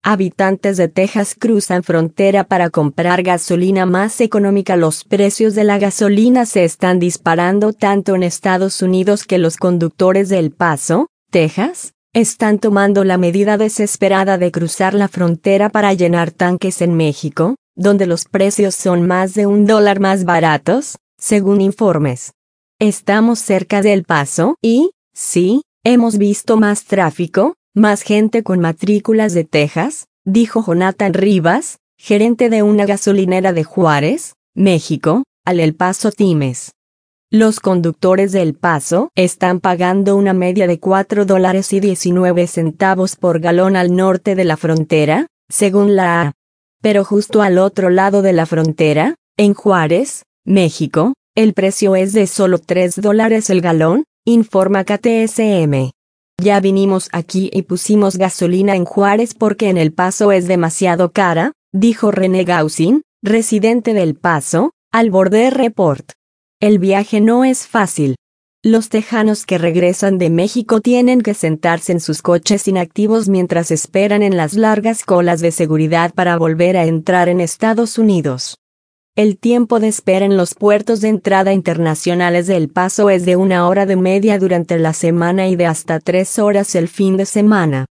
Habitantes de Texas cruzan frontera para comprar gasolina más económica. Los precios de la gasolina se están disparando tanto en Estados Unidos que los conductores de El Paso, Texas, están tomando la medida desesperada de cruzar la frontera para llenar tanques en México, donde los precios son más de $1 más baratos, según informes. Estamos cerca de El Paso y, sí, hemos visto más tráfico, más gente con matrículas de Texas, dijo Jonathan Rivas, gerente de una gasolinera de Juárez, México, al El Paso Times. Los conductores de El Paso están pagando una media de $4.19 por galón al norte de la frontera, según la A. Pero justo al otro lado de la frontera, en Juárez, México, el precio es de solo $3 el galón, informa KTSM. Ya vinimos aquí y pusimos gasolina en Juárez porque en El Paso es demasiado cara, dijo René Gaussin, residente de El Paso, al Border Report. El viaje no es fácil. Los tejanos que regresan de México tienen que sentarse en sus coches inactivos mientras esperan en las largas colas de seguridad para volver a entrar en Estados Unidos. El tiempo de espera en los puertos de entrada internacionales de El Paso es de 1 hora de media durante la semana y de hasta 3 horas el fin de semana.